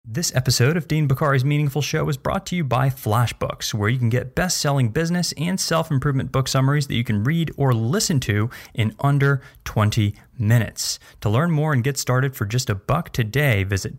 This episode of Dean Bokhari's Meaningful Show is brought to you by FlashBooks, where you can get best-selling business and self-improvement book summaries that you can read or listen to in under 20 minutes. To learn more and get started for just $1 today, visit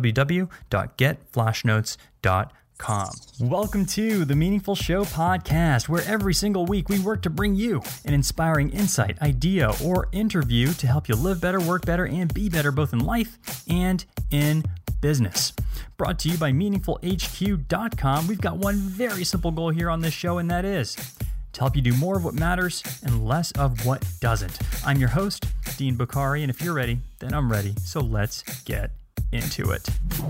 www.getflashnotes.com. Welcome to the Meaningful Show podcast, where every single week we work to bring you an inspiring insight, idea, or interview to help you live better, work better, and be better both in life and in business. Brought to you by MeaningfulHQ.com. We've got one very simple goal here on this show, and that is to help you do more of what matters and less of what doesn't. I'm your host, Dean Bokhari, and if you're ready, then I'm ready. So let's get into it.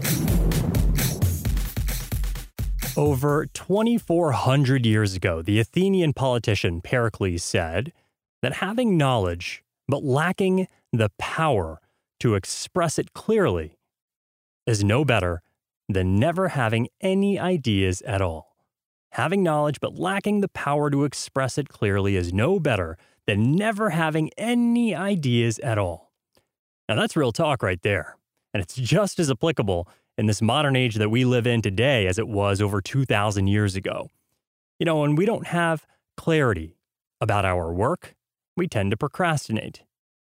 Over 2,400 years ago, the Athenian politician Pericles said that having knowledge but lacking the power to express it clearly is no better than never having any ideas at all. Having knowledge but lacking the power to express it clearly is no better than never having any ideas at all. Now that's real talk right there. And it's just as applicable in this modern age that we live in today as it was over 2,000 years ago. You know, when we don't have clarity about our work, we tend to procrastinate.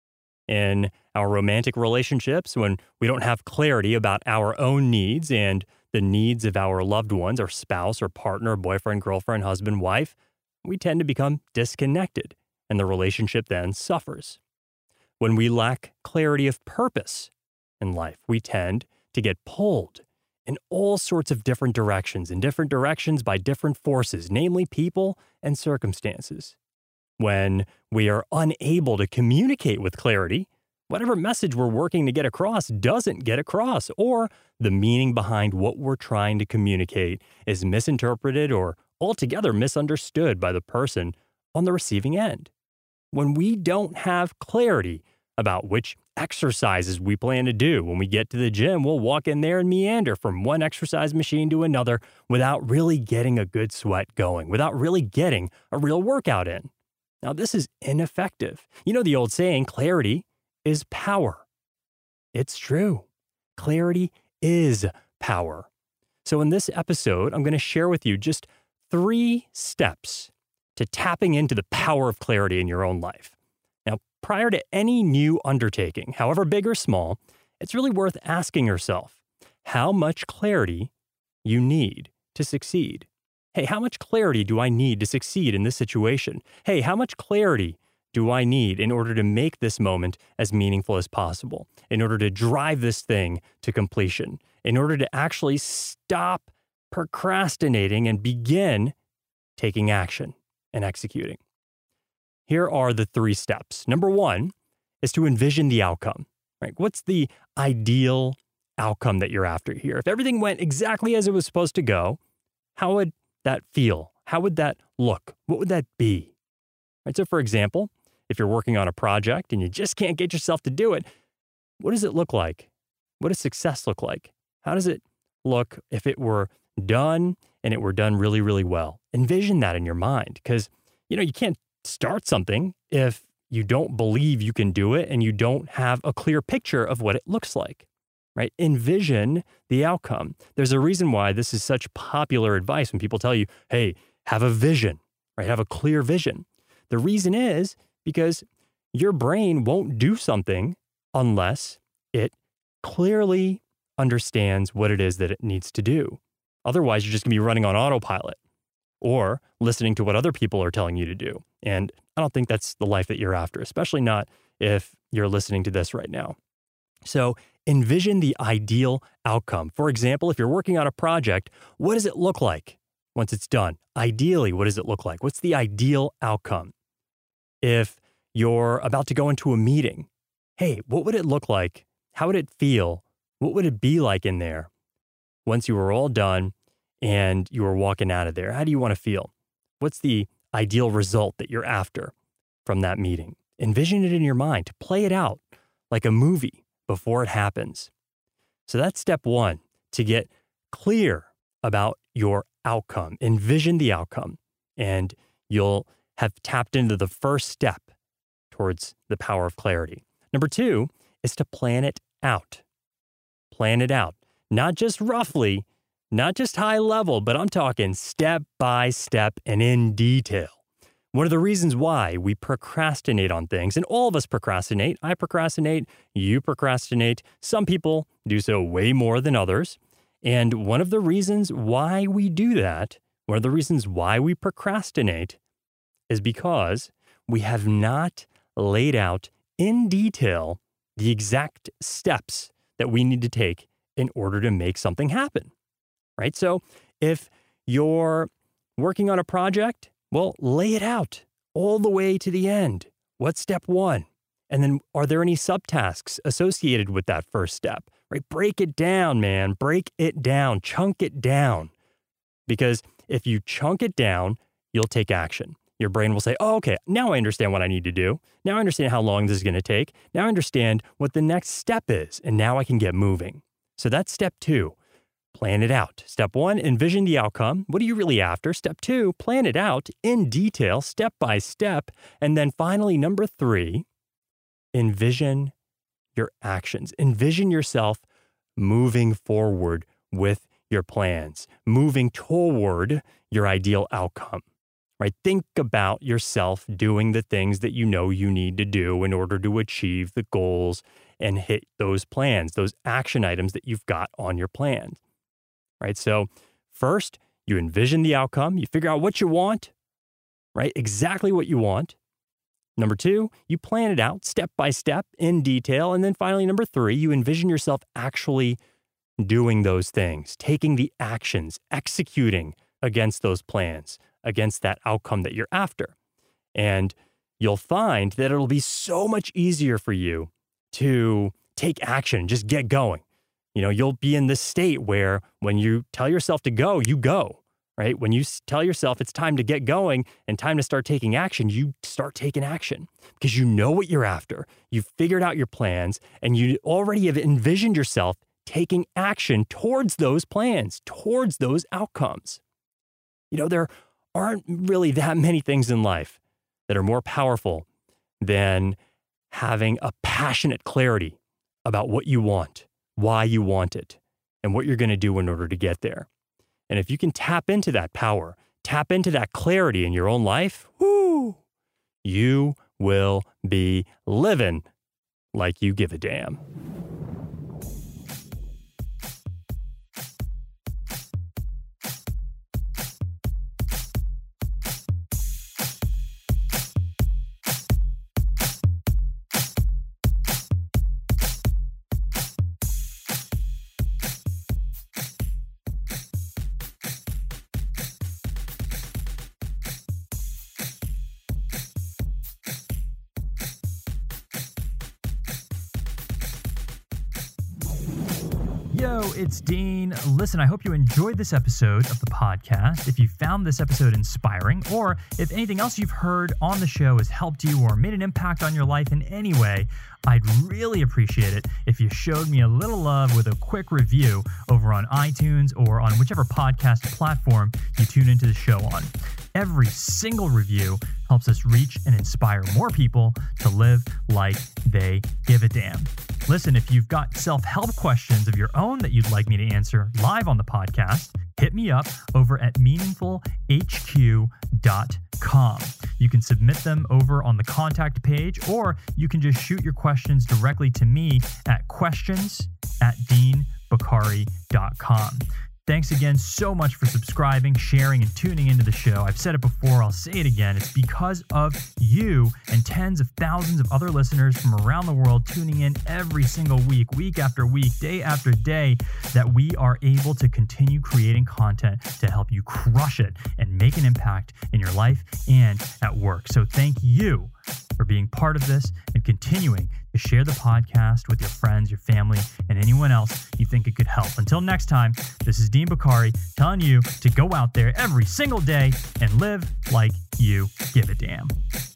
In our romantic relationships, when we don't have clarity about our own needs and the needs of our loved ones, our spouse or partner, boyfriend, girlfriend, husband, wife, we tend to become disconnected, and the relationship then suffers. When we lack clarity of purpose in life, we tend to get pulled in all sorts of different directions by different forces, namely people and circumstances. When we are unable to communicate with clarity, whatever message we're working to get across doesn't get across, or the meaning behind what we're trying to communicate is misinterpreted or altogether misunderstood by the person on the receiving end. When we don't have clarity about which exercises we plan to do when we get to the gym, we'll walk in there and meander from one exercise machine to another without really getting a good sweat going, without really getting a real workout in. Now, this is ineffective. You know the old saying, clarity is power. It's true. Clarity is power. So in this episode, I'm going to share with you just 3 steps to tapping into the power of clarity in your own life. Now, prior to any new undertaking, however big or small, it's really worth asking yourself how much clarity you need to succeed. Hey, how much clarity do I need to succeed in this situation? Hey, how much clarity do I need in order to make this moment as meaningful as possible, in order to drive this thing to completion, in order to actually stop procrastinating and begin taking action and executing? Here are the 3 steps. Number 1 is to envision the outcome, right? What's the ideal outcome that you're after here? If everything went exactly as it was supposed to go, how would that feel? How would that look? What would that be? Right. So for example, if you're working on a project and you just can't get yourself to do it, what does it look like? What does success look like? How does it look if it were done and it were done really, really well? Envision that in your mind, because, you know, you can't start something if you don't believe you can do it and you don't have a clear picture of what it looks like. Right? Envision the outcome. There's a reason why this is such popular advice when people tell you, hey, have a vision, right? Have a clear vision. The reason is because your brain won't do something unless it clearly understands what it is that it needs to do. Otherwise, you're just going to be running on autopilot or listening to what other people are telling you to do. And I don't think that's the life that you're after, especially not if you're listening to this right now. So envision the ideal outcome. For example, if you're working on a project, what does it look like once it's done? Ideally, what does it look like? What's the ideal outcome? If you're about to go into a meeting, hey, what would it look like? How would it feel? What would it be like in there once you were all done and you were walking out of there? How do you want to feel? What's the ideal result that you're after from that meeting? Envision it in your mind. Play it out like a movie before it happens. So that's step 1, to get clear about your outcome. Envision the outcome, and you'll have tapped into the first step towards the power of clarity. Number 2 is to plan it out. Plan it out. not just roughly, not just high level, but I'm talking step by step and in detail. One of the reasons why we procrastinate on things, and all of us procrastinate, I procrastinate, you procrastinate, some people do so way more than others. And one of the reasons why we do that, one of the reasons why we procrastinate is because we have not laid out in detail the exact steps that we need to take in order to make something happen, right? So if you're working on a project, well, lay it out all the way to the end. What's step one? And then are there any subtasks associated with that first step, right? Break it down, man. Break it down. Chunk it down. Because if you chunk it down, you'll take action. Your brain will say, oh, okay, now I understand what I need to do. Now I understand how long this is going to take. Now I understand what the next step is, and now I can get moving. So that's step 2. Plan it out. Step 1, envision the outcome. What are you really after? Step 2, plan it out in detail, step by step. And then finally, number 3, envision your actions. Envision yourself moving forward with your plans, moving toward your ideal outcome, right? Think about yourself doing the things that you know you need to do in order to achieve the goals and hit those plans, those action items that you've got on your plan. Right? So first, you envision the outcome. You figure out what you want, right? Exactly what you want. Number 2, you plan it out step by step in detail. And then finally, number 3, you envision yourself actually doing those things, taking the actions, executing against those plans, against that outcome that you're after. And you'll find that it'll be so much easier for you to take action, just get going. You'll be in this state where when you tell yourself to go, you go, right? When you tell yourself it's time to get going and time to start taking action, you start taking action because you know what you're after. You've figured out your plans and you already have envisioned yourself taking action towards those plans, towards those outcomes. There aren't really that many things in life that are more powerful than having a passionate clarity about what you want, why you want it, and what you're going to do in order to get there. And if you can tap into that power, tap into that clarity in your own life, you will be living like you give a damn. Yo, it's Dean. Listen, I hope you enjoyed this episode of the podcast. If you found this episode inspiring, or if anything else you've heard on the show has helped you or made an impact on your life in any way, I'd really appreciate it if you showed me a little love with a quick review over on iTunes or on whichever podcast platform you tune into the show on. Every single review helps us reach and inspire more people to live like they give a damn. Listen, if you've got self-help questions of your own that you'd like me to answer live on the podcast, hit me up over at meaningfulhq.com. You can submit them over on the contact page, or you can just shoot your questions directly to me at questions@deanbokhari.com. Thanks again so much for subscribing, sharing, and tuning into the show. I've said it before, I'll say it again. It's because of you and tens of thousands of other listeners from around the world tuning in every single week, week after week, day after day, that we are able to continue creating content to help you crush it and make an impact in your life and at work. So thank you for being part of this and continuing to share the podcast with your friends, your family, and anyone else you think it could help. Until next time, this is Dean Bokhari telling you to go out there every single day and live like you give a damn.